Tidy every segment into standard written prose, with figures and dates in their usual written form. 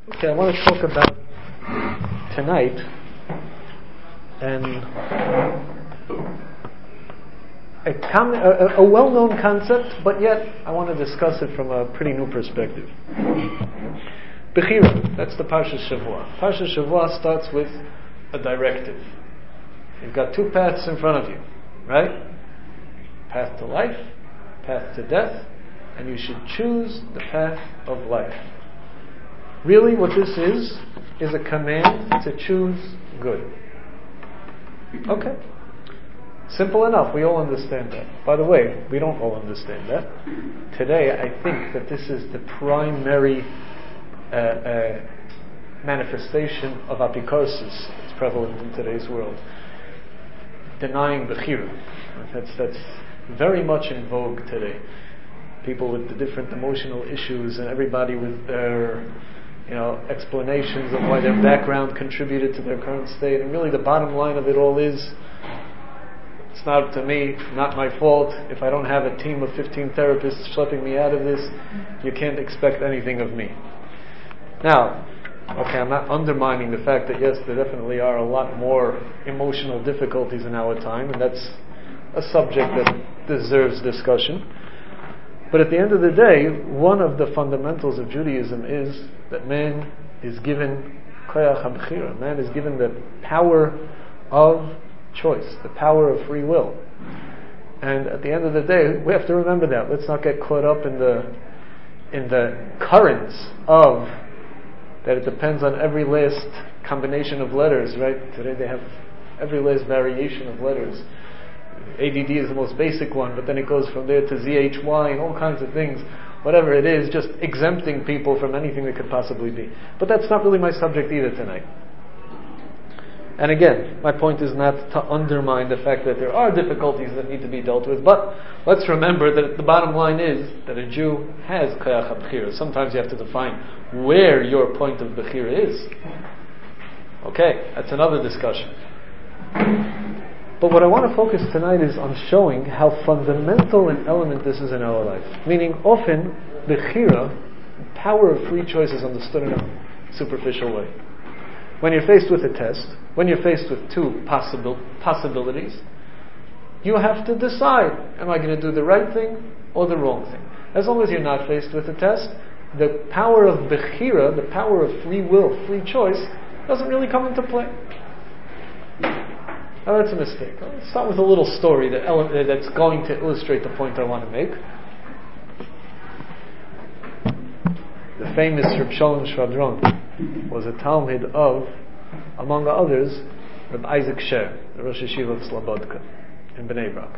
Okay, I want to talk about tonight and a well-known concept, but yet I want to discuss it from a pretty new perspective. Bechira, that's the Parsha Shavua. Parsha Shavua starts with a directive. You've got two paths in front of you, right? Path to life, path to death, and you should choose the path of life. Really, what this is a command to choose good. Okay. Simple enough. We all understand that. By the way, we don't all understand that. Today, I think that this is the primary manifestation of apikorsis that's prevalent in today's world. Denying Bechira. That's very much in vogue today. People with the different emotional issues and everybody with their explanations of why their background contributed to their current state. And really the bottom line of it all is, it's not up to me, not my fault. If I don't have a team of 15 therapists schlepping me out of this, you can't expect anything of me. Now, okay, I'm not undermining the fact that yes, there definitely are a lot more emotional difficulties in our time, and that's a subject that deserves discussion. But at the end of the day, one of the fundamentals of Judaism is that man is given koyach habchira. Man is given the power of choice, the power of free will. And at the end of the day, we have to remember that. Let's not get caught up in the currents of that it depends on every last combination of letters, right? Today they have every last variation of letters. ADD is the most basic one, but then it goes from there to ZHY and all kinds of things. Whatever it is, just exempting people from anything that could possibly be. But that's not really my subject either tonight. And again, my point is not to undermine the fact that there are difficulties that need to be dealt with, but let's remember that the bottom line is that a Jew has koyach habchira. Sometimes you have to define where your point of bechira is. Okay, that's another discussion. But what I want to focus tonight is on showing how fundamental an element this is in our life. Meaning, often, bechira, the power of free choice, is understood in a superficial way. When you're faced with a test, when you're faced with two possibilities, you have to decide, am I going to do the right thing or the wrong thing? As long as you're not faced with a test, the power of bechira, the power of free will, free choice, doesn't really come into play. Now that's a mistake. Let's start with a little story that's going to illustrate the point I want to make. The famous Reb Shalom Shvadron was a Talmid of, among others, Reb Isaac Sher, the Rosh Yeshiva of Slobodka in Bnei Brak.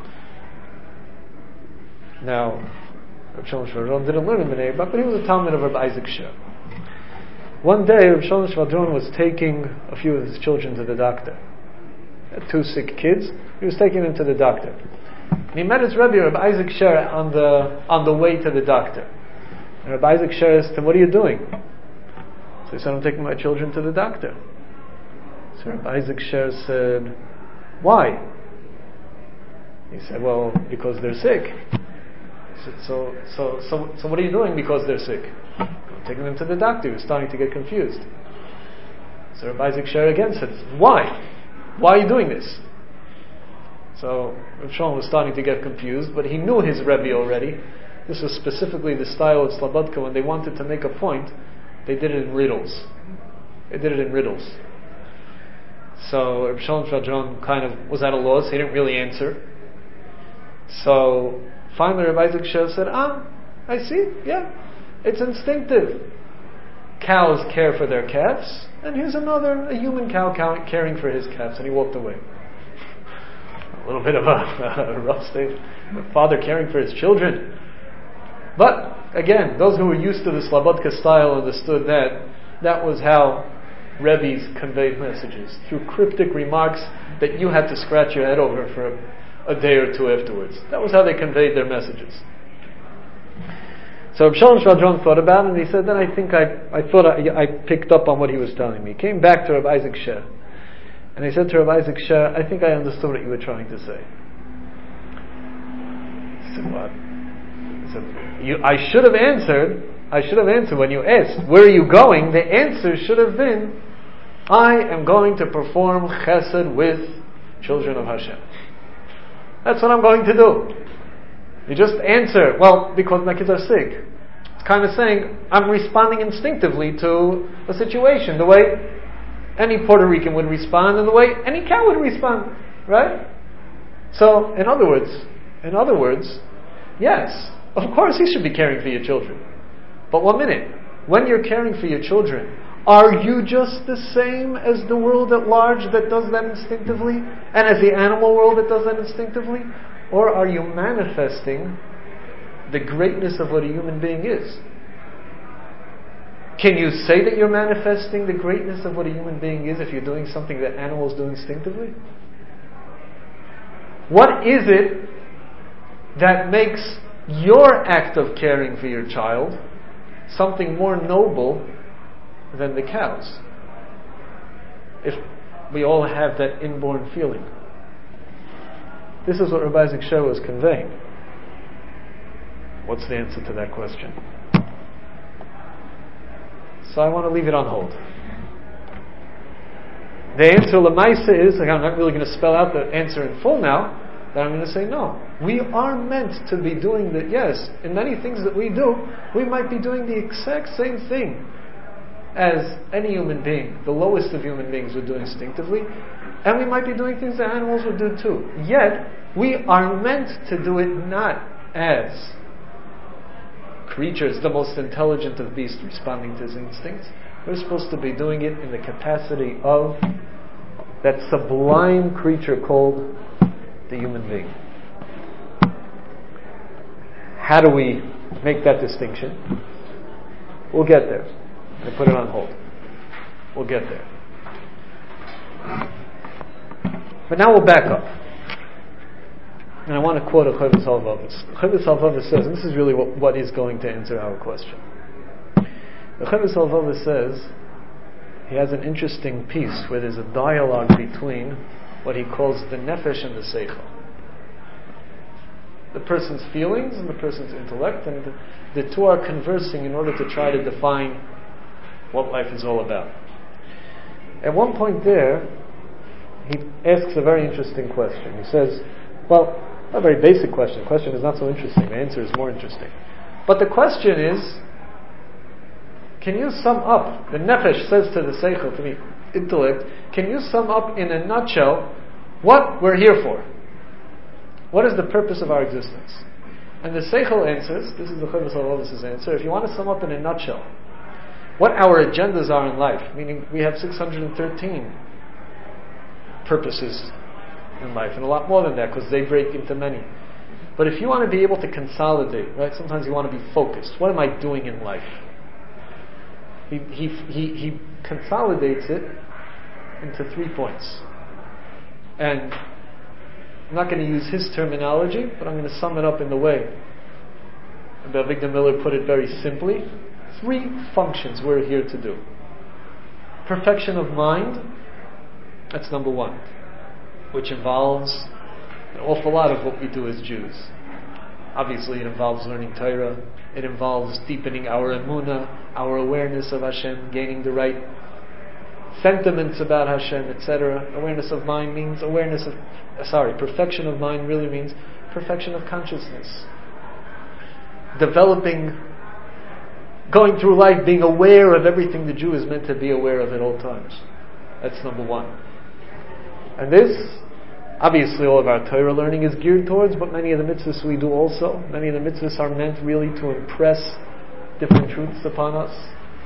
Now, Reb Shalom Shvadron didn't live in Bnei Brak, but he was a Talmid of Reb Isaac Sher. One day, Reb Shalom Shvadron was taking a few of his children to the doctor. He had two sick kids. He was taking them to the doctor. And he met his Rebbe, Reb Isaac Sher, on the way to the doctor. And Reb Isaac Sher asked him, "What are you doing?" So he said, "I'm taking my children to the doctor." So Reb Isaac Sher said, "Why?" He said, "Well, because they're sick." He said, so what are you doing because they're sick?" "I'm taking them to the doctor." He was starting to get confused. So Reb Isaac Sher again said, "Why? Why are you doing this?" So Reb Shalom was starting to get confused, but he knew his Rebbe already. This was specifically the style of Slobodka. When they wanted to make a point, they did it in riddles. So Reb Shalom Shvadron kind of was at a loss. He didn't really answer. So finally Reb Isaac Sher said, I see, yeah, it's instinctive. Cows care for their calves, and here's a human cow caring for his calves, and he walked away. A little bit of a rough state. The father caring for his children. But, again, those who were used to the Slobodka style understood that was how Rebbes conveyed messages, through cryptic remarks that you had to scratch your head over for a day or two afterwards. That was how they conveyed their messages. So Reb Shalom Shvadron thought about it, and he said, then I think I picked up on what he was telling me. He came back to Reb Isaac Sher, and he said to Reb Isaac Sher, I think I understood what you were trying to say. He said, what? He said, I should have answered, I should have answered when you asked, where are you going? The answer should have been, I am going to perform chesed with children of Hashem. That's what I'm going to do. You just answer, well, because my kids are sick. It's kind of saying, I'm responding instinctively to a situation, the way any Puerto Rican would respond and the way any cow would respond, right? So, in other words, yes, of course you should be caring for your children. But 1 minute, when you're caring for your children, are you just the same as the world at large that does that instinctively? And as the animal world that does that instinctively? Or are you manifesting the greatness of what a human being is? Can you say that you're manifesting the greatness of what a human being is if you're doing something that animals do instinctively? What is it that makes your act of caring for your child something more noble than the cows? If we all have that inborn feeling. This is what Rabbi Isaac Sher was conveying. What's the answer to that question? So I want to leave it on hold. The answer Lamaisa is, I'm not really going to spell out the answer in full now, but I'm going to say no. We are meant to be doing that. Yes, in many things that we do, we might be doing the exact same thing as any human being, the lowest of human beings would do instinctively, and we might be doing things that animals would do too. Yet, we are meant to do it not as creatures, the most intelligent of beasts responding to his instincts. We're supposed to be doing it in the capacity of that sublime creature called the human being. How do we make that distinction? We'll get there. I put it on hold. We'll get there. But now we'll back up. And I want to quote a Chavis Halvavis. Chavis Halvavis says, and this is really what is going to answer our question. The Chavis Halvavis says, he has an interesting piece where there's a dialogue between what he calls the nefesh and the seichel. The person's feelings and the person's intellect, and the two are conversing in order to try to define what life is all about. At one point there, he asks a very interesting question. He says, well, a very basic question. The question is not so interesting. The answer is more interesting. But the question is, can you sum up, the nefesh says to the seichel, to the intellect, can you sum up in a nutshell what we're here for? What is the purpose of our existence? And the seichel answers, this is the Chavis Halvavis' answer, if you want to sum up in a nutshell, what our agendas are in life, meaning we have 613 purposes in life, and a lot more than that, because they break into many. But if you want to be able to consolidate, right, sometimes you want to be focused. What am I doing in life? He consolidates it into 3 points. And I'm not going to use his terminology, but I'm going to sum it up in the way that Avigdor Miller put it very simply. 3 functions we're here to do. Perfection of mind, that's number 1, which involves an awful lot of what we do as Jews. Obviously, it involves learning Torah. It involves deepening our emunah, our awareness of Hashem, gaining the right sentiments about Hashem, etc. Awareness of mind means perfection of mind really means perfection of consciousness. Going through life being aware of everything the Jew is meant to be aware of at all times. That's number 1. And this, obviously all of our Torah learning is geared towards, but many of the mitzvahs we do also. Many of the mitzvahs are meant really to impress different truths upon us.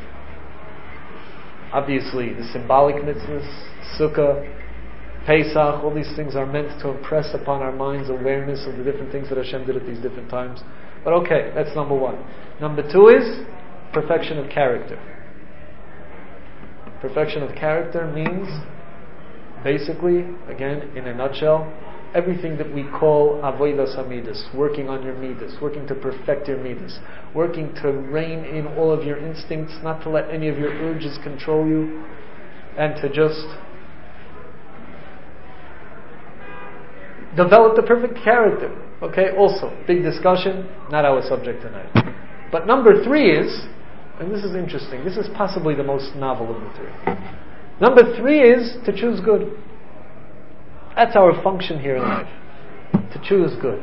Obviously, the symbolic mitzvahs, Sukkah, Pesach, all these things are meant to impress upon our minds awareness of the different things that Hashem did at these different times. But okay, that's number 1. Number 2 is perfection of character. Perfection of character means, basically, again, in a nutshell, everything that we call avodas hamidus, working on your midas, working to perfect your midas, working to rein in all of your instincts, not to let any of your urges control you, and to just develop the perfect character. Okay, also, big discussion, not our subject tonight. But number 3 is, and this is interesting, this is possibly the most novel of the 3. Number 3 is to choose good. That's our function here in life. To choose good.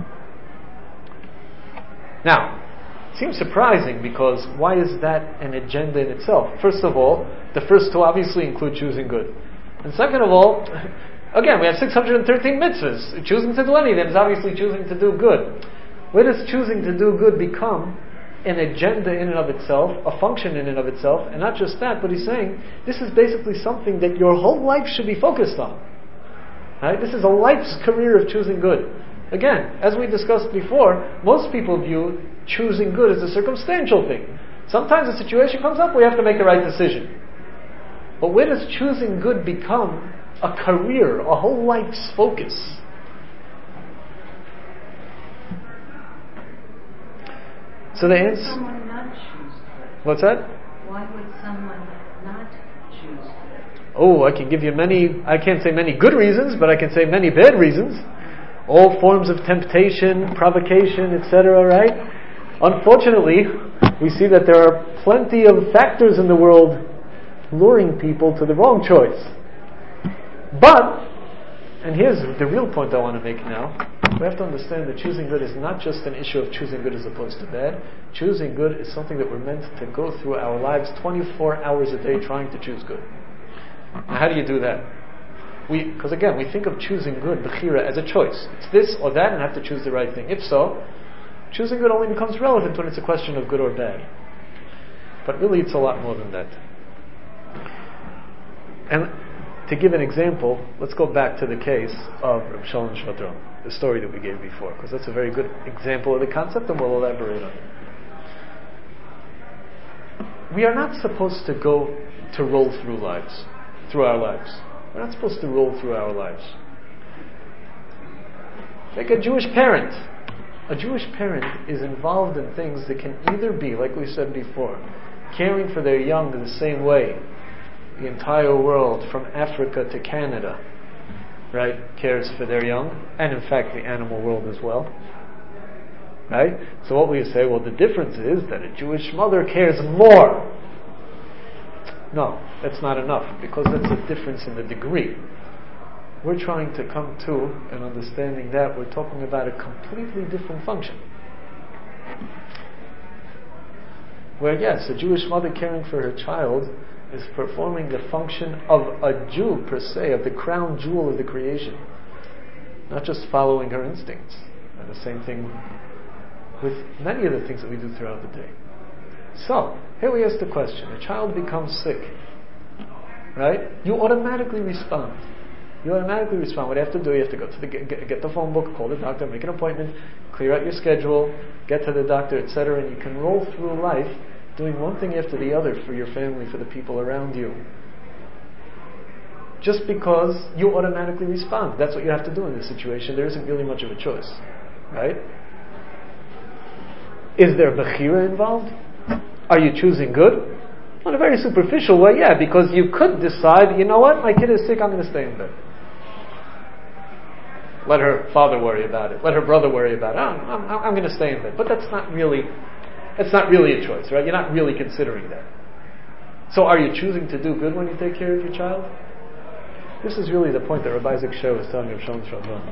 Now, it seems surprising because why is that an agenda in itself? First of all, the first 2 obviously include choosing good. And second of all, again, we have 613 mitzvahs. Choosing to do any of them is obviously choosing to do good. Where does choosing to do good become an agenda in and of itself, a function in and of itself? And not just that, but he's saying this is basically something that your whole life should be focused on. Right? This is a life's career of choosing good. Again, as we discussed before, most people view choosing good as a circumstantial thing. Sometimes a situation comes up, we have to make the right decision. But where does choosing good become a career, a whole life's focus? So the Why would answer. someone not choose good? What's that? Why would someone not choose good? Oh, I can give you I can't say many good reasons, but I can say many bad reasons. All forms of temptation, provocation, etc., right? Unfortunately, we see that there are plenty of factors in the world luring people to the wrong choice. But, and here's the real point I want to make now, we have to understand that choosing good is not just an issue of choosing good as opposed to bad. Choosing good is something that we're meant to go through our lives 24 hours a day trying to choose good. Now, how do you do that? Because again, we think of choosing good, bechira, as a choice. It's this or that, and I have to choose the right thing. If so, choosing good only becomes relevant when it's a question of good or bad. But really, it's a lot more than that. And to give an example, let's go back to the case of Reb Shalom Shvadron, the story that we gave before, because that's a very good example of the concept, and we'll elaborate on it. We are not supposed to go to roll through our lives. We're not supposed to roll through our lives. Like a Jewish parent. A Jewish parent is involved in things that can either be, like we said before, caring for their young in the same way the entire world, from Africa to Canada, right, cares for their young, and in fact the animal world as well. Right? So what we say, well, the difference is that a Jewish mother cares more. No, that's not enough, because that's a difference in the degree. We're trying to come to an understanding that we're talking about a completely different function. Where yes, a Jewish mother caring for her child is performing the function of a Jew per se, of the crown jewel of the creation. Not just following her instincts. And the same thing with many of the things that we do throughout the day. So, here we ask the question, a child becomes sick, right? You automatically respond. What you have to do, you have to go to get the phone book, call the doctor, make an appointment, clear out your schedule, get to the doctor, etc., and you can roll through life doing one thing after the other for your family, for the people around you. Just because you automatically respond. That's what you have to do in this situation. There isn't really much of a choice. Right? Is there bechira involved? Are you choosing good? Well, in a very superficial way, yeah, because you could decide, you know what, my kid is sick, I'm going to stay in bed. Let her father worry about it. Let her brother worry about it. I'm going to stay in bed. But that's not really a choice, right? You're not really considering that. So are you choosing to do good when you take care of your child? This is really the point that Rabbi Isaac Sher was telling Reb Shalom Shvadron.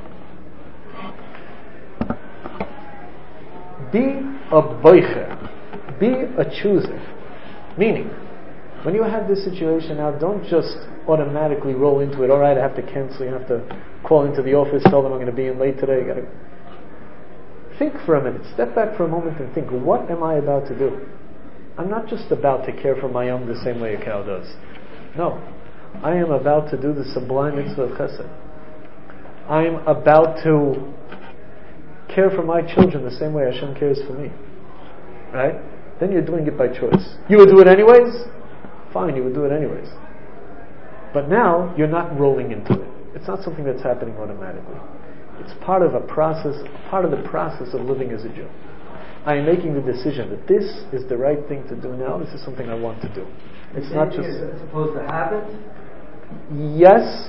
Be a boicher. Be a chooser. Meaning, when you have this situation now, don't just automatically roll into it. All right, I have to cancel. You have to call into the office, tell them I'm going to be in late today. You got to think for a minute. Step back for a moment and think, what am I about to do? I'm not just about to care for my young the same way a cow does. No. I am about to do the sublime mitzvah of chesed. I am about to care for my children the same way Hashem cares for me. Right? Then you're doing it by choice. You would do it anyways? Fine, you would do it anyways. But now, you're not rolling into it. It's not something that's happening automatically. It's part of a process, part of the process of living as a Jew. I am making the decision that this is the right thing to do now. This is something I want to do. It's not just... Is it supposed to happen? Yes.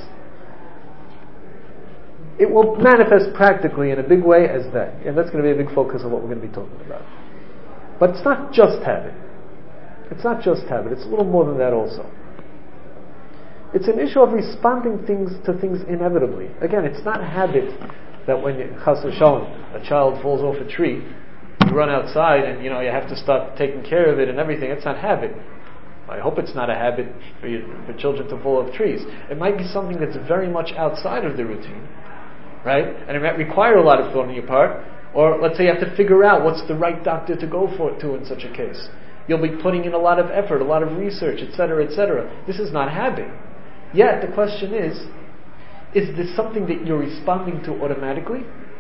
It will manifest practically in a big way as that. And that's going to be a big focus of what we're going to be talking about. But it's not just habit. It's not just habit. It's a little more than that also. It's an issue of responding to things inevitably. Again, it's not habit that when chas v'shalom, a child falls off a tree, you run outside and you have to start taking care of it and everything. It's not habit. I hope it's not a habit for children to fall off trees. It might be something that's very much outside of the routine, right? And it might require a lot of thought on your part. Or let's say you have to figure out what's the right doctor to go to in such a case. You'll be putting in a lot of effort, a lot of research, etc., etc. This is not habit. Yet the question is this something that you're responding to automatically?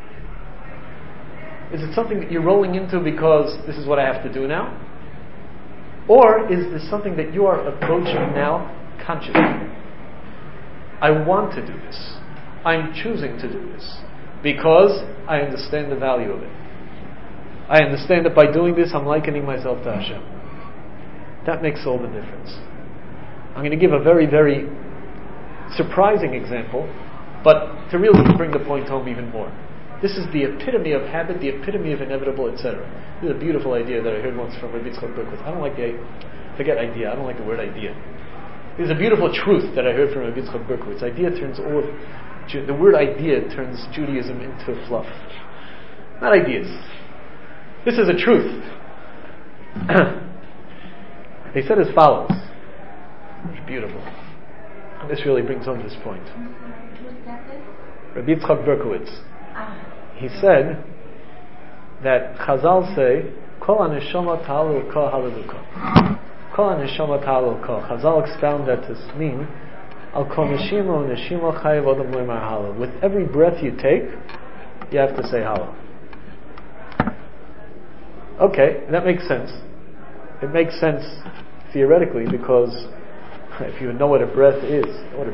Is it something that you're rolling into because this is what I have to do now? Or is this something that you are approaching now consciously? I want to do this. I'm choosing to do this because I understand the value of it. I understand that by doing this, I'm likening myself to Hashem. That makes all the difference. I'm going to give a very, very surprising example, but to really bring the point home even more. This is the epitome of habit, the epitome of inevitable, etc. This is a beautiful idea that I heard once from Rabbi Yitzchak Berkowitz. I don't like idea. I don't like the word idea. There's a beautiful truth that I heard from Rabbi Yitzchak Berkowitz. The word idea turns Judaism into fluff. Not ideas. This is a truth. He said as follows. It's beautiful. And this really brings home this point. Rabbi Yitzchak Berkowitz. He said that Chazal say, Kol haneshama ta'alul ko halaluka. Kol haneshama ta'alul ko. Chazal expound that to mean, Al kol neshima neshima chayav odom le'mar halal. With every breath you take, you have to say halal. Okay, that makes sense. It makes sense theoretically because if you know what a breath is,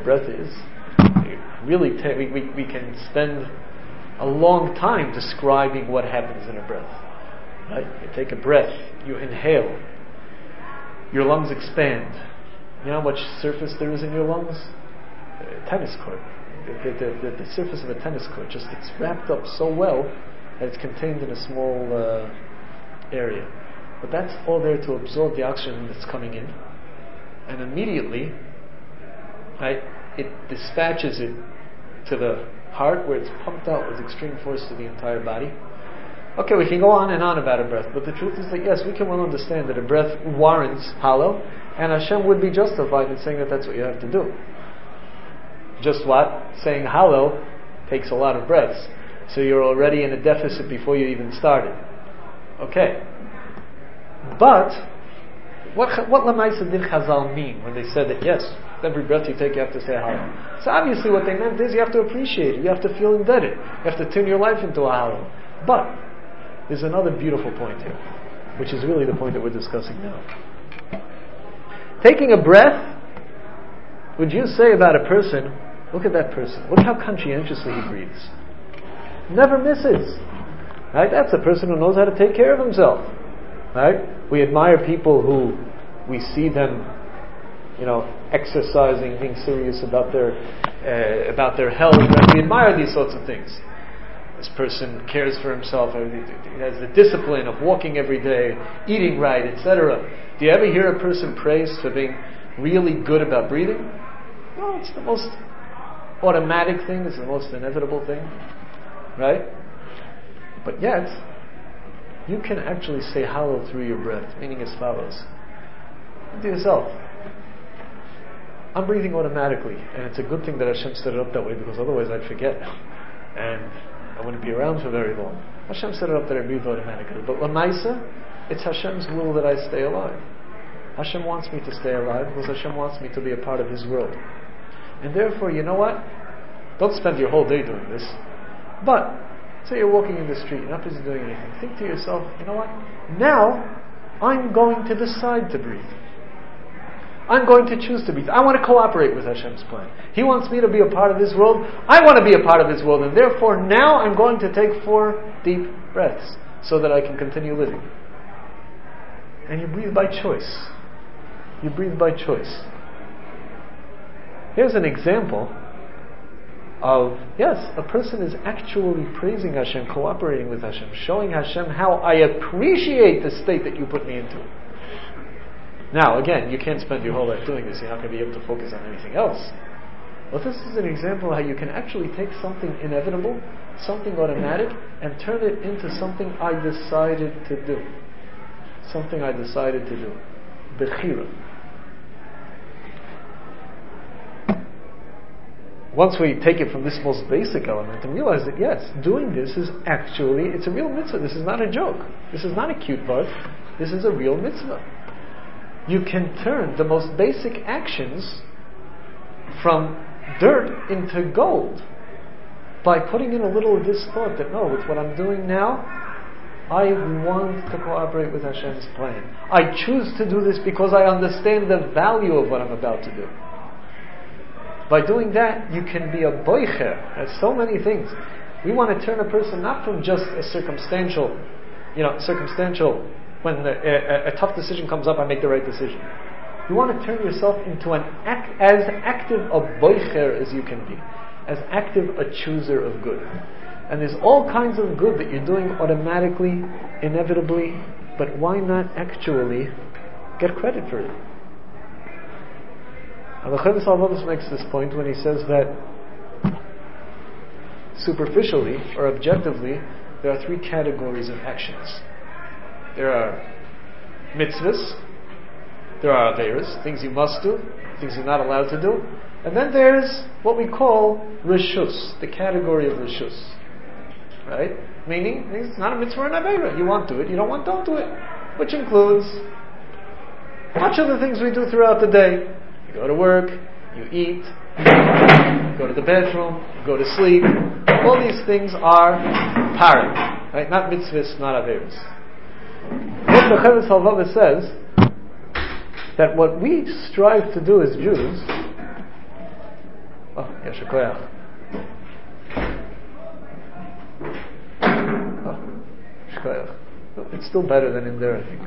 we can spend a long time describing what happens in a breath. Right? You take a breath, you inhale, your lungs expand. You know how much surface there is in your lungs? A tennis court. The surface of a tennis court, it's wrapped up so well that it's contained in a small area. But that's all there to absorb the oxygen that's coming in. And immediately, right, it dispatches it to the heart where it's pumped out with extreme force to the entire body. Okay, we can go on and on about a breath, but the truth is that yes, we can well understand that a breath warrants halal, and Hashem would be justified in saying that that's what you have to do. Just what? Saying halal takes a lot of breaths. So you're already in a deficit before you even started. Okay. But what Lamaisa did Chazal mean when they said that yes, every breath you take you have to say halal? So obviously what they meant is you have to appreciate it, you have to feel indebted, you have to turn your life into a halal. But there's another beautiful point here, which is really the point that we're discussing now. Taking a breath, would you say about a person, look at that person, look how conscientiously he breathes. Never misses. Right? That's a person who knows how to take care of himself. Right? We admire people who we see them, exercising, being serious about their health. Right? We admire these sorts of things. This person cares for himself. He has the discipline of walking every day, eating right, etc. Do you ever hear a person praised for being really good about breathing? No, it's the most automatic thing. It's the most inevitable thing, right? But yet, you can actually say halal through your breath, meaning as follows. To yourself, I'm breathing automatically, and it's a good thing that Hashem set it up that way, because otherwise I'd forget, and I wouldn't be around for very long. Hashem set it up that I breathe automatically. But Lamaisa, it's Hashem's will that I stay alive. Hashem wants me to stay alive because Hashem wants me to be a part of His world. And therefore, you know what? Don't spend your whole day doing this. But say you're walking in the street, you're not busy doing anything. Think to yourself, you know what? Now, I'm going to decide to breathe. I'm going to choose to breathe. I want to cooperate with Hashem's plan. He wants me to be a part of His world. I want to be a part of His world. And therefore, now I'm going to take 4 deep breaths so that I can continue living. And you breathe by choice. You breathe by choice. Here's an example of, yes, a person is actually praising Hashem, cooperating with Hashem, showing Hashem how I appreciate the state that you put me into. Now, again, you can't spend your whole life doing this. You're not going to be able to focus on anything else. But this is an example of how you can actually take something inevitable, something automatic, and turn it into something I decided to do. Something I decided to do. Bechira. Once we take it from this most basic element and realize that yes, doing this is actually, it's a real mitzvah. This is not a joke. This is not a cute bug. This is a real mitzvah. You can turn the most basic actions from dirt into gold by putting in a little of this thought that no, with what I'm doing now, I want to cooperate with Hashem's plan. I choose to do this because I understand the value of what I'm about to do. By doing that, you can be a boicher. There's so many things. We want to turn a person not from just a circumstantial, when a tough decision comes up, I make the right decision. You want to turn yourself into as active a boicher as you can be. As active a chooser of good. And there's all kinds of good that you're doing automatically, inevitably, but why not actually get credit for it? And the Chavis HaLevavos makes this point when he says that superficially or objectively, there are three categories of actions. There are mitzvahs, there are averos, things you must do, things you're not allowed to do, and then there's what we call reshus, the category of reshus. Right? Meaning, it's not a mitzvah or an avera. You want to do it, you don't want, don't do it. Which includes much of the things we do throughout the day. You go to work, you eat, you go to the bedroom, you go to sleep. All these things are parim, right? Not mitzvahs, not averos. What the Chavis HaLevavos says, that what we strive to do as Jews, Yasher Koyach. It's still better than in there, I think.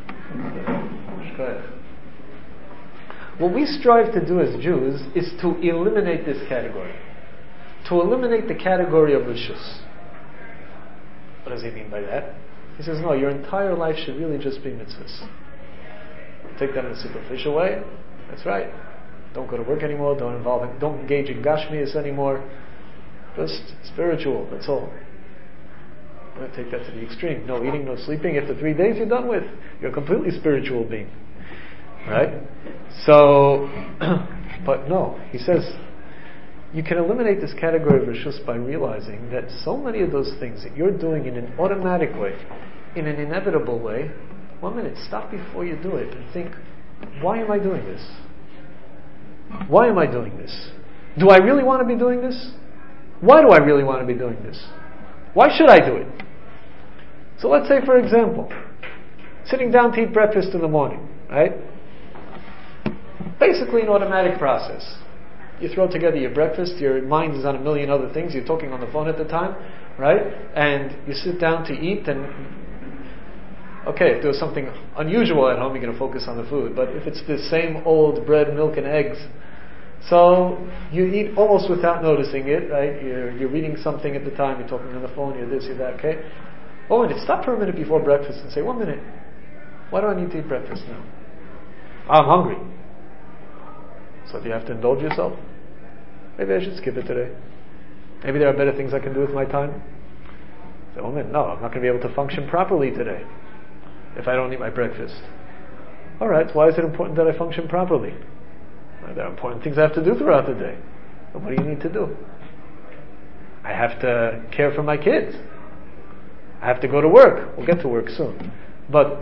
What we strive to do as Jews is to eliminate this category. To eliminate the category of rishus. What does he mean by that? He says, no, your entire life should really just be mitzvahs. Take that in a superficial way. That's right. Don't go to work anymore, don't engage in gashmias anymore. Just spiritual, that's all. I'm going to take that to the extreme. No eating, no sleeping. After 3 days you're done with. You're a completely spiritual being. Right? So, but no. He says, you can eliminate this category of rishus by realizing that so many of those things that you're doing in an automatic way, in an inevitable way, 1 minute, stop before you do it and think, why am I doing this? Why am I doing this? Do I really want to be doing this? Why do I really want to be doing this? Why should I do it? So let's say, for example, sitting down to eat breakfast in the morning, right? Basically an automatic process. You throw together your breakfast, your mind is on a million other things, you're talking on the phone at the time, right? And you sit down to eat and, okay, if there was something unusual at home, you're going to focus on the food. But if it's the same old bread, milk and eggs, so you eat almost without noticing it, right? You're reading something at the time, you're talking on the phone, you're this, you're that, okay? 1 minute, stop for a minute before breakfast and say, 1 minute, why do I need to eat breakfast now? I'm hungry. So do you have to indulge yourself? Maybe I should skip it today. Maybe there are better things I can do with my time. Say, 1 minute, no, I'm not going to be able to function properly today if I don't eat my breakfast. Alright, so why is it important that I function properly? There are important things I have to do throughout the day. But what do you need to do? I have to care for my kids. I have to go to work. We'll get to work soon. But,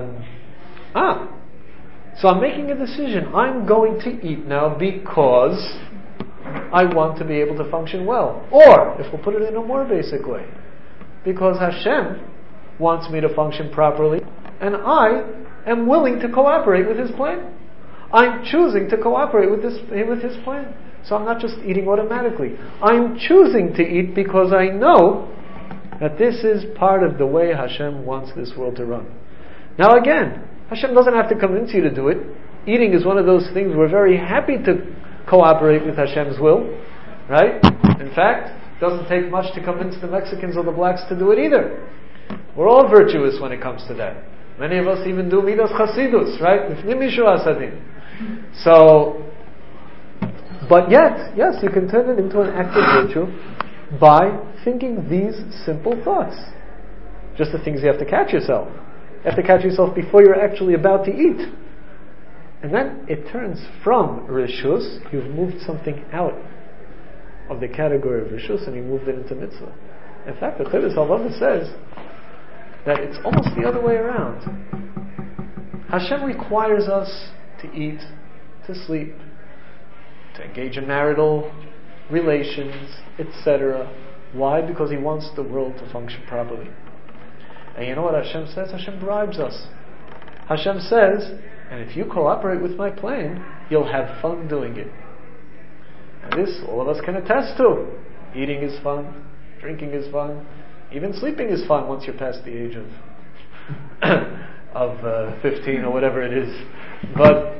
so I'm making a decision. I'm going to eat now because I want to be able to function well. Or, if we'll put it in a more basic way, because Hashem wants me to function properly, and I am willing to cooperate with His plan. I'm choosing to cooperate with His plan. So I'm not just eating automatically. I'm choosing to eat because I know that this is part of the way Hashem wants this world to run. Now again, Hashem doesn't have to convince you to do it. Eating is one of those things we're very happy to cooperate with Hashem's will. right? In fact, it doesn't take much to convince the Mexicans or the blacks to do it either. We're all virtuous when it comes to that. Many of us even do midas chasidus, right? So, but yet, yes, you can turn it into an act of virtue by thinking these simple thoughts. Just the things you have to catch yourself. You have to catch yourself before you're actually about to eat. And then it turns from rishus, you've moved something out of the category of rishus and you moved it into mitzvah. In fact, the Chiddush Halvav says that it's almost the other way around. Hashem requires us to eat, to sleep, to engage in marital relations, etc. Why? Because He wants the world to function properly. And you know what Hashem says? Hashem bribes us. Hashem says, and if you cooperate with my plan, you'll have fun doing it. And this all of us can attest to. Eating is fun, drinking is fun, even sleeping is fun once you're past the age of 15 or whatever it is. But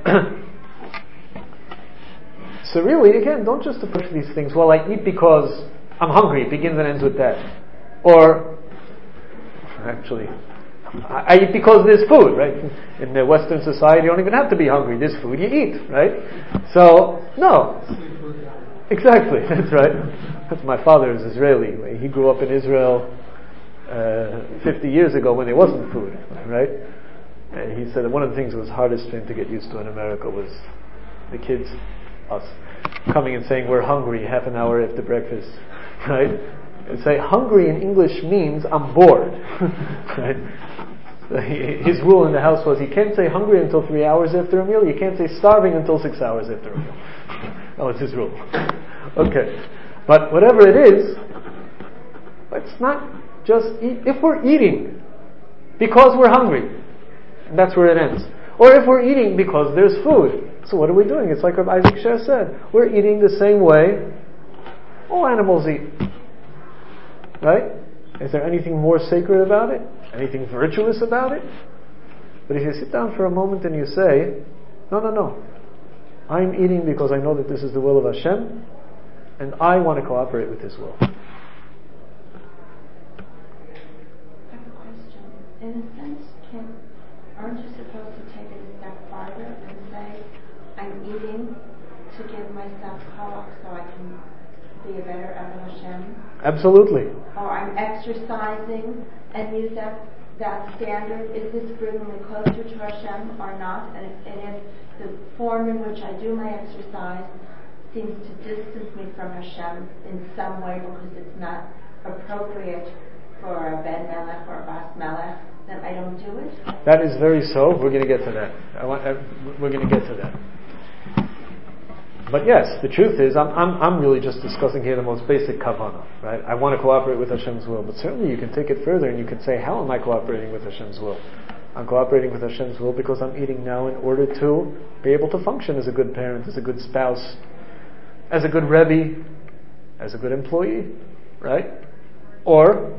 so really, again, don't just approach these things, well, I eat because I'm hungry. It begins and ends with that. Or, actually, I eat because there's food, right? In the Western society, you don't even have to be hungry. There's food, you eat, right? So, no. Exactly, that's right. That's my father is Israeli. He grew up in Israel 50 years ago when there wasn't food, right? And he said that one of the things that was hardest for him to get used to in America was the kids, us, coming and saying, we're hungry half an hour after breakfast, right? And say, hungry in English means I'm bored, right? So his rule in the house was, you can't say hungry until 3 hours after a meal, you can't say starving until 6 hours after a meal. That was his rule. Okay. But whatever it is, let's not just eat. If we're eating because we're hungry, and that's where it ends. Or if we're eating because there's food, so what are we doing? It's like Rabbi Isaac Sher said. We're eating the same way all animals eat. Right? Is there anything more sacred about it? Anything virtuous about it? But if you sit down for a moment and you say, no. I'm eating because I know that this is the will of Hashem, and I want to cooperate with His will. I have a question. In a sense, aren't you supposed to take it a step farther and say, I'm eating to give myself koach so I can be a better Eved Hashem? Absolutely. Or I'm exercising and use that standard. Is this bringing me closer to Hashem or not? And if the form in which I do my exercise seems to distance me from Hashem in some way because it's not appropriate for a Ben Melech or a Bas Melech, then I don't do it? That is very so. We're going to get to that. We're going to get to that. But yes, the truth is, I'm really just discussing here the most basic kavanah, right? I want to cooperate with Hashem's will, but certainly you can take it further and you can say, how am I cooperating with Hashem's will? I'm cooperating with Hashem's will because I'm eating now in order to be able to function as a good parent, as a good spouse, as a good Rebbe, as a good employee, right? Or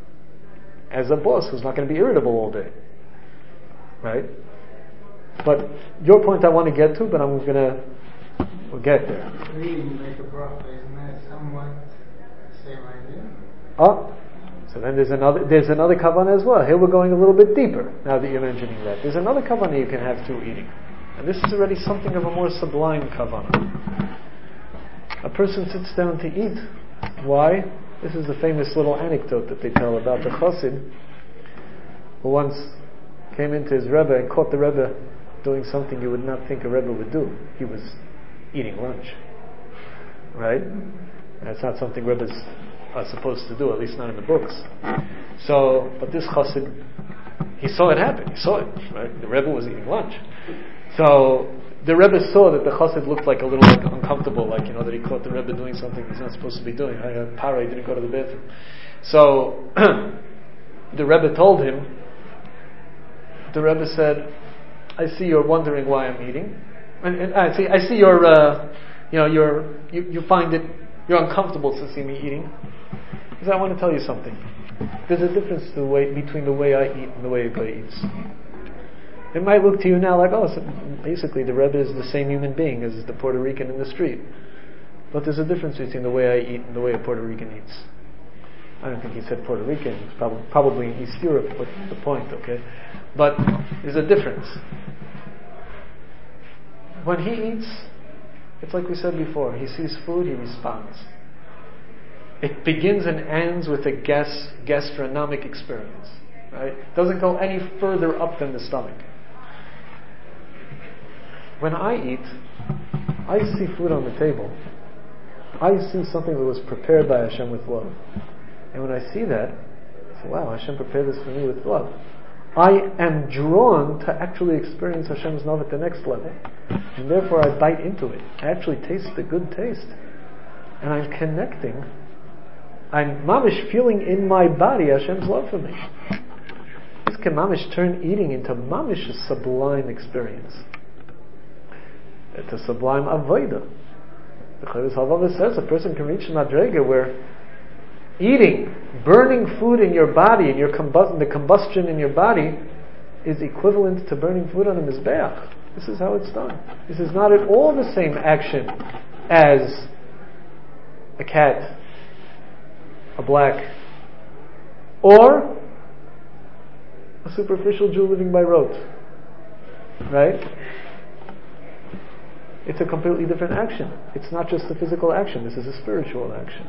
as a boss who's not going to be irritable all day, right? But your point I want to get to, but we'll get there. Really, you make a bracha, isn't that somewhat the same idea? Oh, so then there's another kavanah as well. Here we're going a little bit deeper, now that you're mentioning that. There's another kavanah you can have through eating. And this is already something of a more sublime kavanah. A person sits down to eat. Why? This is the famous little anecdote that they tell about the chassid who once came into his Rebbe and caught the Rebbe doing something you would not think a Rebbe would do. He was eating lunch. Right? That's not something Rebbes are supposed to do, at least not in the books. So, but this chassid, he saw it happen. He saw it. Right? The Rebbe was eating lunch. So the Rebbe saw that the chassid looked like a little uncomfortable, that he caught the Rebbe doing something he's not supposed to be doing. He didn't go to the bathroom. So the Rebbe told him. The Rebbe said, "I see you're wondering why I'm eating, and I see you're, you find it, you're uncomfortable to see me eating. He said, I want to tell you something. There's a difference between the way I eat and the way a guy eats. It might look to you now like, so basically the Rebbe is the same human being as the Puerto Rican in the street. But there's a difference between the way I eat and the way a Puerto Rican eats. I don't think he said Puerto Rican. It's probably in East Europe. What's the point, okay? But there's a difference. When he eats, it's like we said before. He sees food, he responds. It begins and ends with a gastronomic experience. Right? It doesn't go any further up than the stomach. When I eat, I see food on the table. I see something that was prepared by Hashem with love. And when I see that, I say, wow, Hashem prepared this for me with love. I am drawn to actually experience Hashem's love at the next level. And therefore I bite into it. I actually taste the good taste. And I'm connecting. I'm mamish feeling in my body Hashem's love for me. This can mamish turn eating into mamish a sublime experience. It's a sublime avodah. The Chovos HaLevavos says a person can reach an madrega where eating, burning food in your body, and the combustion in your body is equivalent to burning food on a mizbeach. This is how it's done. This is not at all the same action as a cat, a black, or a superficial Jew living by rote. Right? It's a completely different action. It's not just a physical action. This is a spiritual action.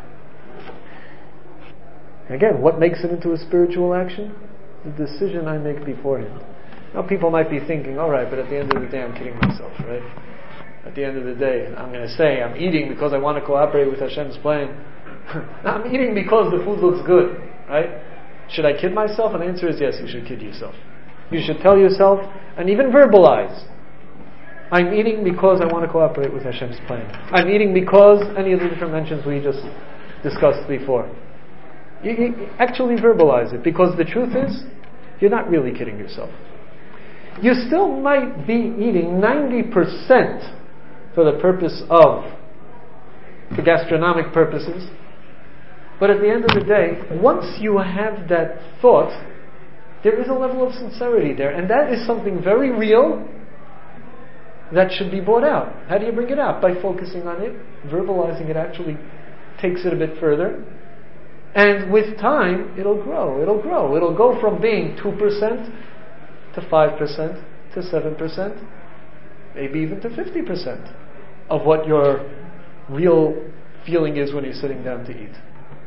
Again, what makes it into a spiritual action? The decision I make beforehand. Now people might be thinking, alright, but at the end of the day I'm kidding myself, right? At the end of the day, I'm going to say I'm eating because I want to cooperate with Hashem's plan. No, I'm eating because the food looks good, right? Should I kid myself? And the answer is yes, you should kid yourself. You should tell yourself, and even verbalize, I'm eating because I want to cooperate with Hashem's plan. I'm eating because any of the different mentions we just discussed before. You actually verbalize it, because the truth is, you're not really kidding yourself. You still might be eating 90% for the purpose of, for gastronomic purposes, but at the end of the day, once you have that thought, there is a level of sincerity there, and that is something very real that should be brought out. How do you bring it out? By focusing on it. Verbalizing it actually takes it a bit further. And with time, it'll grow. It'll grow. It'll go from being 2% to 5% to 7%, maybe even to 50% of what your real feeling is when you're sitting down to eat.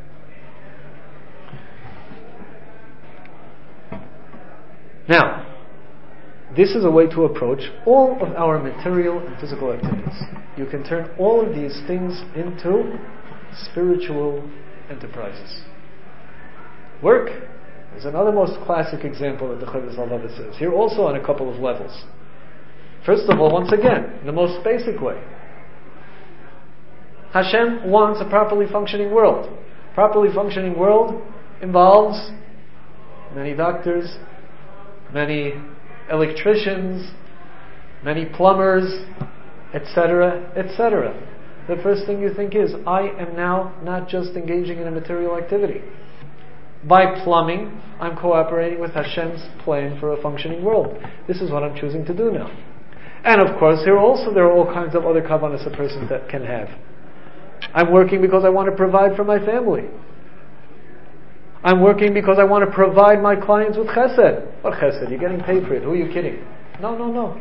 Now, this is a way to approach all of our material and physical activities. You can turn all of these things into spiritual enterprises. Work is another most classic example that the Chovos HaLevavos says. Here also on a couple of levels. First of all, once again, in the most basic way, Hashem wants a properly functioning world. Properly functioning world involves many doctors, many electricians, many plumbers, etc., etc. The first thing you think is, I am now not just engaging in a material activity. By plumbing, I'm cooperating with Hashem's plan for a functioning world. This is what I'm choosing to do now. And of course, there are all kinds of other kavanas a person that can have. I'm working because I want to provide for my family. I'm working because I want to provide my clients with chesed. What chesed? You're getting paid for it. Who are you kidding? No.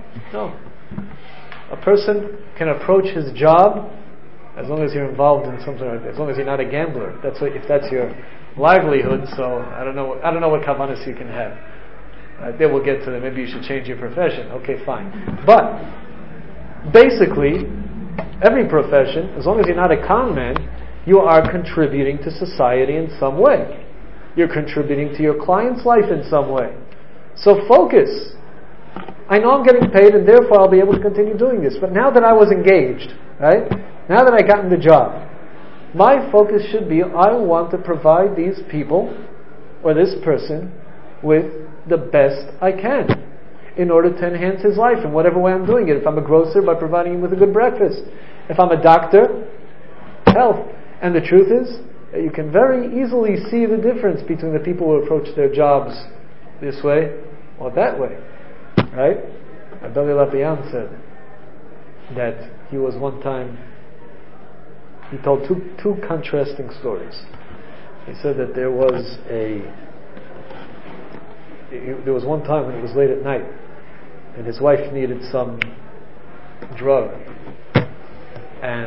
A person can approach his job as long as you're involved in something like that. As long as you're not a gambler. If that's your livelihood. So I don't know what kavanas you can have. Then we'll get to that. Maybe you should change your profession. Okay, fine. But basically, every profession, as long as you're not a con man, you are contributing to society in some way. You're contributing to your client's life in some way. So focus. I know I'm getting paid and therefore I'll be able to continue doing this. But now that I was engaged, right? Now that I got in the job, my focus should be, I want to provide these people or this person with the best I can in order to enhance his life in whatever way I'm doing it. If I'm a grocer, by providing him with a good breakfast. If I'm a doctor, health. And the truth is, you can very easily see the difference between the people who approach their jobs this way or that way. Right? Abdullah Lapian said that he was one time he told two contrasting stories. He said that there was one time when it was late at night, and his wife needed some drug, and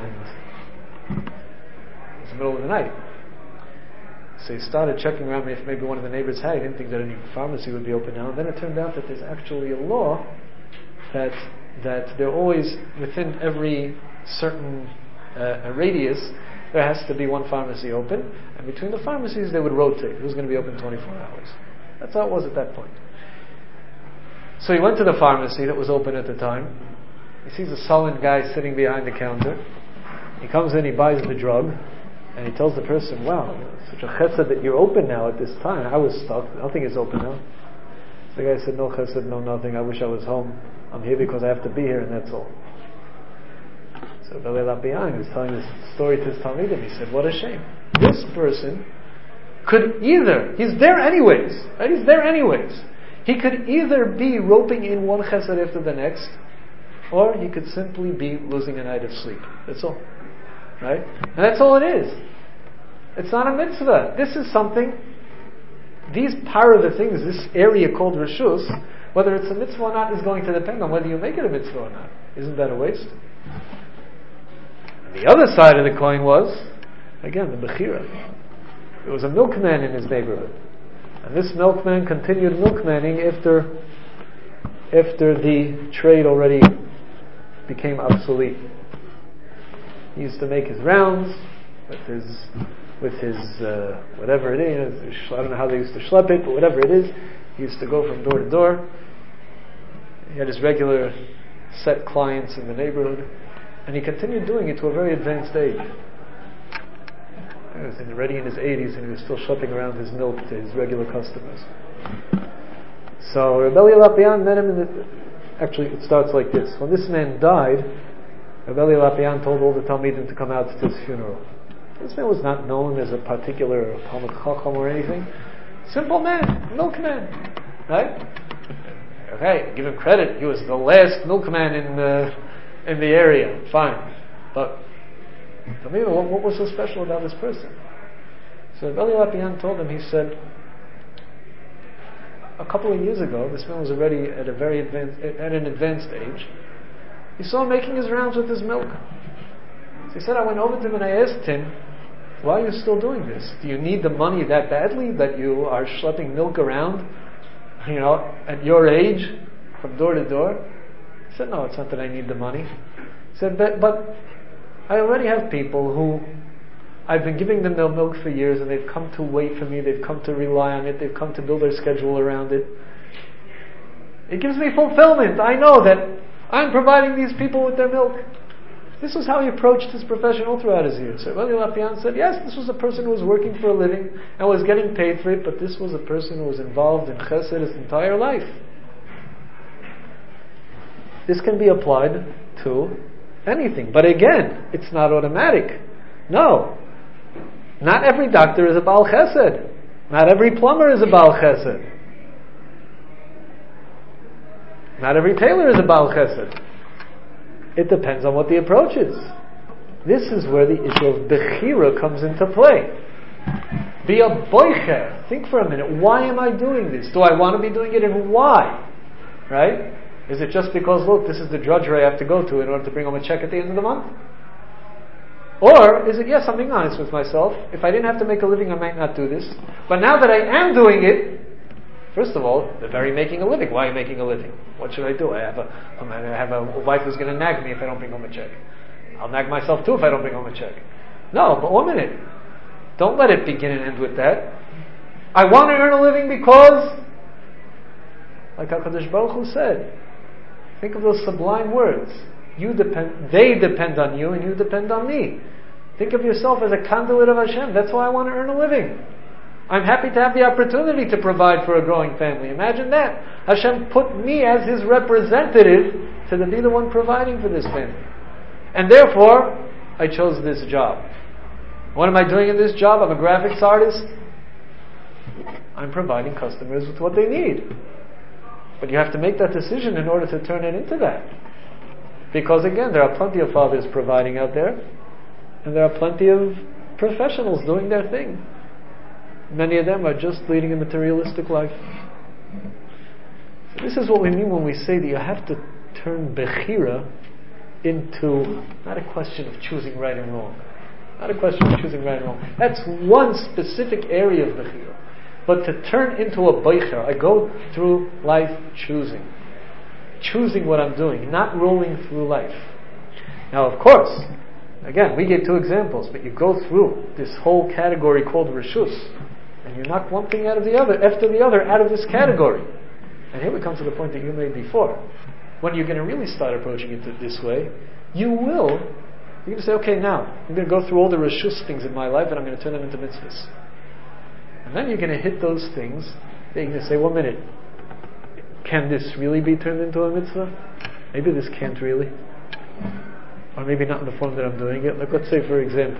it was the middle of the night. So he started checking around if maybe one of the neighbors had. He didn't think that any pharmacy would be open now. And then it turned out that there's actually a law that they're always within every certain radius, there has to be one pharmacy open, and between the pharmacies they would rotate who's going to be open 24 hours. That's how it was at that point. So he went to the pharmacy that was open at the time. He sees a sullen guy sitting behind the counter. He comes in, he buys the drug, and he tells the person, wow, such a chesed that you're open now at this time. I was stuck, nothing is open now. So the guy said, no chesed, no nothing, I wish I was home. I'm here because I have to be here, and that's all. So Beli Lapian was telling this story to his Talmidim. He said, what a shame. This person could either, he's there anyways, right? He's there anyways. He could either be roping in one chesed after the next, or he could simply be losing a night of sleep. That's all. Right? And that's all it is. It's not a mitzvah. This is something, these part of the things, this area called Rishus, whether it's a mitzvah or not is going to depend on whether you make it a mitzvah or not. Isn't that a waste? The other side of the coin was, again, the Bechira. There was a milkman in his neighborhood. And this milkman continued milkmanning after the trade already became obsolete. He used to make his rounds with his whatever it is. I don't know how they used to schlep it, but whatever it is, he used to go from door to door. He had his regular set clients in the neighborhood. And he continued doing it to a very advanced age. He was already in his 80s and he was still schlepping around his milk to his regular customers. So Beli Lapian met him actually it starts like this. When this man died, Beli Lapian told all the Talmidim to come out to his funeral. This man was not known as a particular Talmud Chacham or anything. Simple man, milkman. Right? Okay, give him credit. He was the last milkman in the area, fine. But tell me, what was so special about this person? So Beli Lapian told him, he said, a couple of years ago, this man was already at an advanced age. He saw him making his rounds with his milk. So he said, I went over to him and I asked him, why are you still doing this? Do you need the money that badly that you are schlepping milk around, at your age, from door to door? He said, no, it's not that I need the money. He said, but I already have people who I've been giving them their milk for years and they've come to wait for me, they've come to rely on it, they've come to build their schedule around it. It gives me fulfillment. I know that I'm providing these people with their milk. This was how he approached his profession all throughout his years. So Beli Lapian said, yes, this was a person who was working for a living and was getting paid for it, but this was a person who was involved in chesed his entire life. This can be applied to anything. But again, it's not automatic. No. Not every doctor is a Baal Chesed. Not every plumber is a Baal Chesed. Not every tailor is a Baal Chesed. It depends on what the approach is. This is where the issue of Bechira comes into play. Be a boicher. Think for a minute. Why am I doing this? Do I want to be doing it, and why? Right? Is it just because, look, this is the drudgery I have to go to in order to bring home a check at the end of the month? Or is it, yes, I'm being honest with myself. If I didn't have to make a living, I might not do this. But now that I am doing it, first of all, the very making a living. Why are you making a living? What should I do? I have a wife who's going to nag me if I don't bring home a check. I'll nag myself too if I don't bring home a check. No, but 1 minute. Don't let it begin and end with that. I want to earn a living because, like HaKadosh Baruch Hu said, think of those sublime words. They depend on you and you depend on me. Think of yourself as a conduit of Hashem. That's why I want to earn a living. I'm happy to have the opportunity to provide for a growing family. Imagine that. Hashem put me as His representative to be the one providing for this family. And therefore, I chose this job. What am I doing in this job? I'm a graphics artist. I'm providing customers with what they need. But you have to make that decision in order to turn it into that. Because again, there are plenty of fathers providing out there. And there are plenty of professionals doing their thing. Many of them are just leading a materialistic life. So this is what we mean when we say that you have to turn Bechira into not a question of choosing right and wrong. Not a question of choosing right and wrong. That's one specific area of Bechira. But to turn into a Beicher, I go through life choosing what I'm doing, not rolling through life. Now, of course, again, we gave two examples, but you go through this whole category called Rishus, and you knock one thing out of the other, after the other, out of this category. And here we come to the point that you made before. When you're going to really start approaching it this way, you're going to say, okay, now, I'm going to go through all the Rishus things in my life, and I'm going to turn them into mitzvahs. And then you're going to hit those things, then you're going to say, 1 minute, can this really be turned into a mitzvah? Maybe this can't really. Or maybe not in the form that I'm doing it. Like, let's say, for example,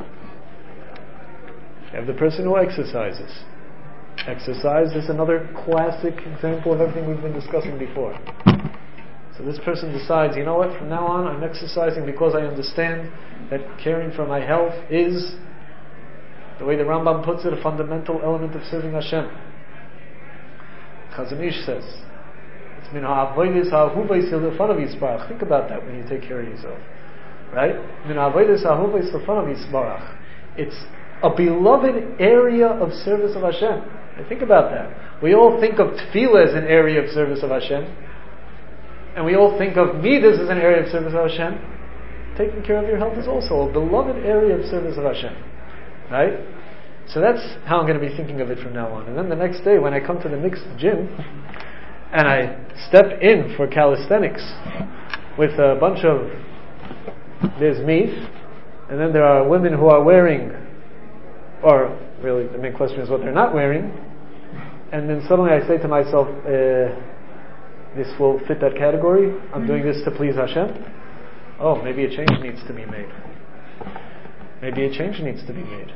you have the person who exercises. Exercise is another classic example of everything we've been discussing before. So this person decides, you know what, from now on I'm exercising because I understand that caring for my health is, the way the Rambam puts it, a fundamental element of serving Hashem. Chazon Ish says, it's min ha'avodas ha'ahuvos l'fanav yisbarach. Think about that when you take care of yourself. Right? Min ha'avodas ha'ahuvos l'fanav yisbarach. It's a beloved area of service of Hashem. And think about that. We all think of tefillah as an area of service of Hashem. And we all think of midas as an area of service of Hashem. Taking care of your health is also a beloved area of service of Hashem. Right? So that's how I'm going to be thinking of it from now on. And then the next day when I come to the mixed gym and I step in for calisthenics with a bunch of, there's me, and then there are women who are wearing, or really the main question is what they're not wearing, and then suddenly I say to myself, this will fit that category, I'm doing this to please Hashem. Oh, maybe a change needs to be made. Maybe a change needs to be made.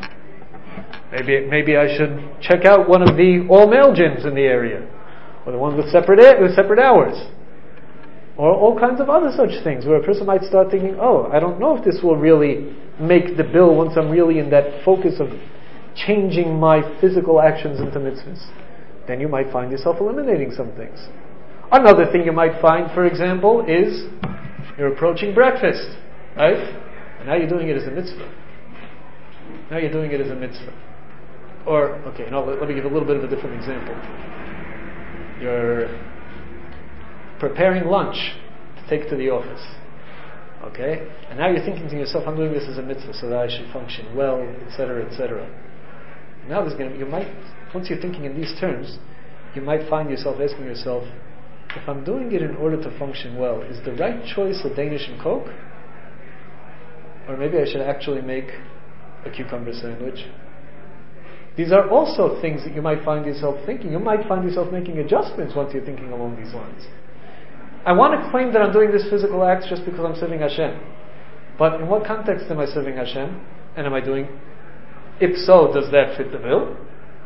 Maybe I should check out one of the all-male gyms in the area, or the ones with separate hours, or all kinds of other such things, where a person might start thinking, oh, I don't know if this will really make the bill once I'm really in that focus of changing my physical actions into mitzvahs. Then you might find yourself eliminating some things. Another thing you might find, for example, is you're approaching breakfast, right? And now you're doing it as a mitzvah. Now you're doing it as a mitzvah. Or, okay, no, let me give a little bit of a different example. You're preparing lunch to take to the office. Okay? And now you're thinking to yourself, I'm doing this as a mitzvah so that I should function well, etc., etc. Now once you're thinking in these terms, you might find yourself asking yourself, if I'm doing it in order to function well, is the right choice a Danish and Coke? Or maybe I should actually make a cucumber sandwich? These are also things that you might find yourself thinking. You might find yourself making adjustments once you're thinking along these lines. I want to claim that I'm doing this physical act just because I'm serving Hashem. But in what context am I serving Hashem? And am I doing? If so, does that fit the bill?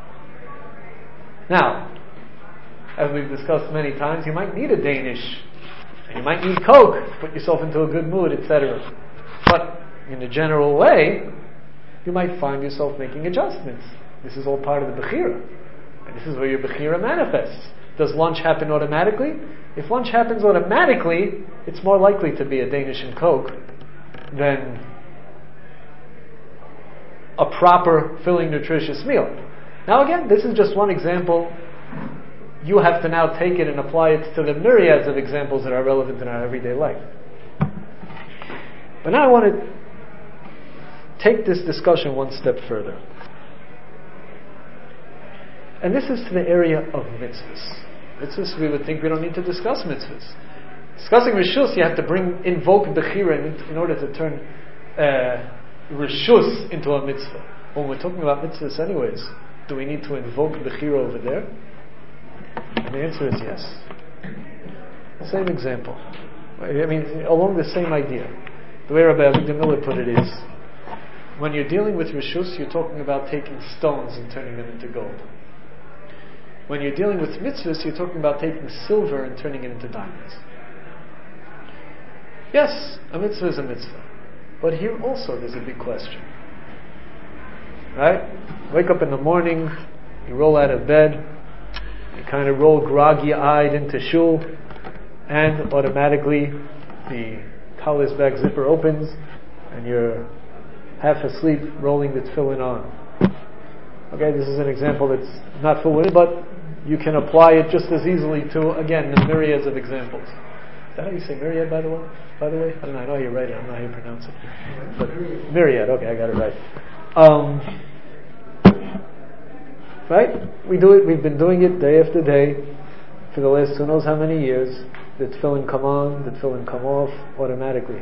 Now, as we've discussed many times, you might need a Danish, and you might need Coke to put yourself into a good mood, etc. But in a general way, you might find yourself making adjustments. This is all part of the Bechira. And this is where your Bechira manifests. Does lunch happen automatically? If lunch happens automatically, it's more likely to be a Danish and Coke than a proper, filling, nutritious meal. Now again, this is just one example. You have to now take it and apply it to the myriads of examples that are relevant in our everyday life. But now I want to take this discussion one step further. And this is to the area of mitzvahs. Mitzvahs, we would think we don't need to discuss mitzvahs. Discussing Rishus, you have to invoke Bechira in order to turn Rishus into a mitzvah. When we're talking about mitzvahs anyways, do we need to invoke Bechira over there? And the answer is yes. Same example. I mean, along the same idea. The way Rabbi Avigdor Miller put it is, when you're dealing with Rishus, you're talking about taking stones and turning them into gold. When you're dealing with mitzvahs, you're talking about taking silver and turning it into diamonds. Yes, a mitzvah is a mitzvah. But here also there's a big question. Right? Wake up in the morning, you roll out of bed, you kind of roll groggy-eyed into shul, and automatically the talis bag zipper opens, and you're half asleep rolling the tefillin on. Okay, this is an example that's not full with it, but you can apply it just as easily to, again, the myriads of examples. Is that how you say myriad, by the way? I don't know, I know how you write it, I don't know how you pronounce it. But myriad, okay, I got it right. Right? We do it, we've been doing it day after day for the last who knows how many years. The tefillin come on, the tefillin come off automatically.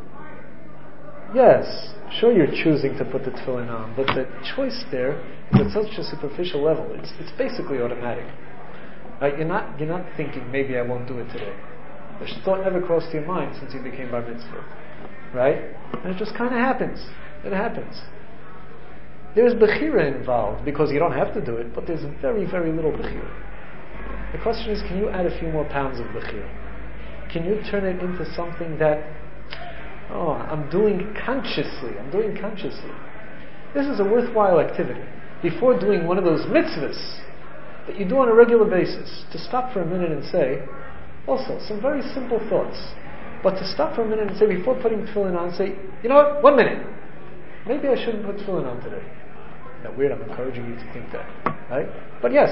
Yes, sure you're choosing to put the tefillin on, but the choice there is at such a superficial level. It's basically automatic. Right? You're not thinking, maybe I won't do it today. The thought never crossed your mind since you became bar mitzvah. Right? And it just kind of happens. It happens. There's bechira involved, because you don't have to do it, but there's very, very little bechira. The question is, can you add a few more pounds of bechira? Can you turn it into something that, I'm doing consciously. This is a worthwhile activity. Before doing one of those mitzvahs that you do on a regular basis, to stop for a minute and say, also, some very simple thoughts, but to stop for a minute and say, before putting tefillin on, say, you know what, 1 minute. Maybe I shouldn't put tefillin on today. Now, weird, I'm encouraging you to think that, right? But yes,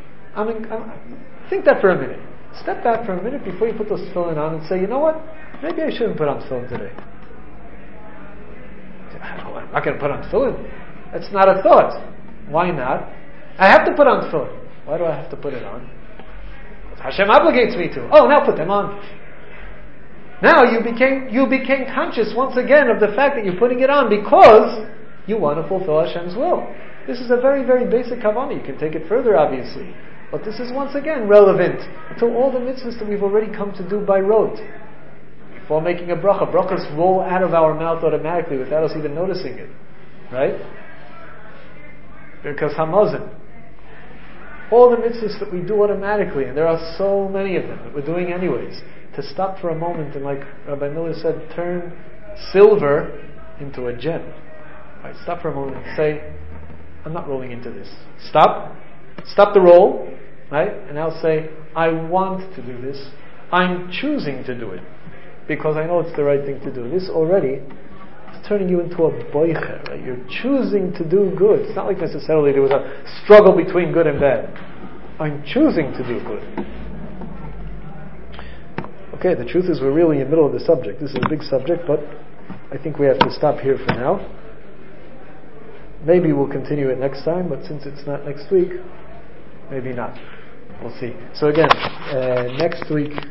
think that for a minute. Step back for a minute before you put those tefillin on and say, you know what? Maybe I shouldn't put on tefillin today. I'm not going to put on tefillin. That's not a thought. Why not? I have to put on tefillin. Why do I have to put it on? Hashem obligates me to. Oh, now put them on. Now you became conscious once again of the fact that you're putting it on because you want to fulfill Hashem's will. This is a very, very basic kavanah. You can take it further, obviously. But this is once again relevant to all the mitzvahs that we've already come to do by rote. Before making a bracha, brachas roll out of our mouth automatically without us even noticing it. Right? Because hamazon. All the mitzvahs that we do automatically, and there are so many of them that we're doing anyways, to stop for a moment and, like Rabbi Miller said, turn silver into a gem. Right? Stop for a moment and say, I'm not rolling into this. Stop the roll, right? And now say, I want to do this. I'm choosing to do it because I know it's the right thing to do. This already is turning you into a boicher, right? You're choosing to do good. It's not like necessarily there was a struggle between good and bad. I'm choosing to do good. Okay, the truth is we're really in the middle of the subject. This is a big subject, but I think we have to stop here for now. Maybe we'll continue it next time, but since it's not next week, maybe not. We'll see. So again, next week